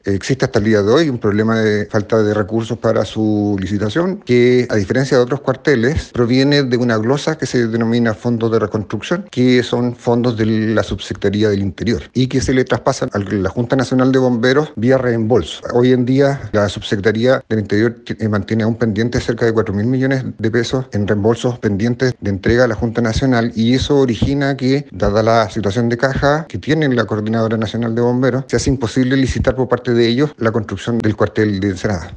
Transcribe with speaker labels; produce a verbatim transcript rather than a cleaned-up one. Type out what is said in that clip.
Speaker 1: Existe hasta el día de hoy un problema de falta de recursos para su licitación, que a diferencia de otros cuarteles, proviene de una glosa que se denomina Fondos de Reconstrucción, que son fondos de la Subsecretaría del Interior y que se le traspasan a la Junta Nacional de Bomberos vía reembolso. Hoy en día la Subsecretaría del Interior mantiene aún pendiente cerca de cuatro mil millones de pesos en reembolsos pendientes de entrega a la Junta Nacional, y eso origina que, dada la situación de caja que tiene la Coordinadora Nacional de Bomberos, se hace imposible licitar por parte de ellos la construcción del cuartel de Ensenada.